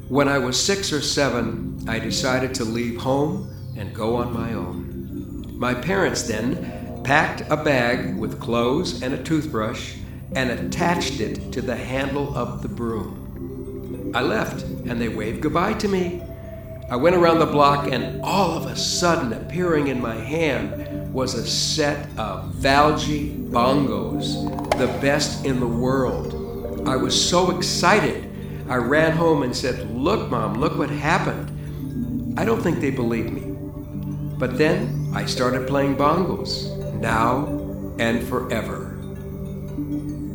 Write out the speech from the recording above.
When I was 6 or 7, I decided to leave home and go on my own. My parents then packed a bag with clothes and a toothbrush and attached it to the handle of the broom. I left, and they waved goodbye to me. I went around the block, and all of a sudden, appearing in my hand was a set of Valji bongos, the best in the world. I was so excited. I ran home and said, "Look, Mom, look what happened." I don't think they believed me. But then I started playing bongos, now and forever.